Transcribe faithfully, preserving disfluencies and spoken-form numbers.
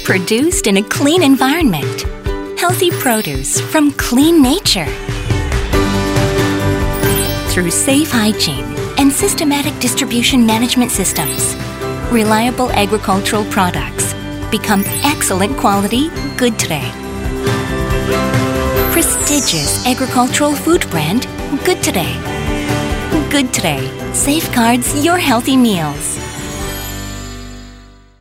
Produced in a clean environment. Healthy produce from clean nature. Through safe hygiene and systematic distribution management systems, reliable agricultural products become excellent quality Good Today. Prestigious agricultural food brand Good Today. Good Today safeguards your healthy meals.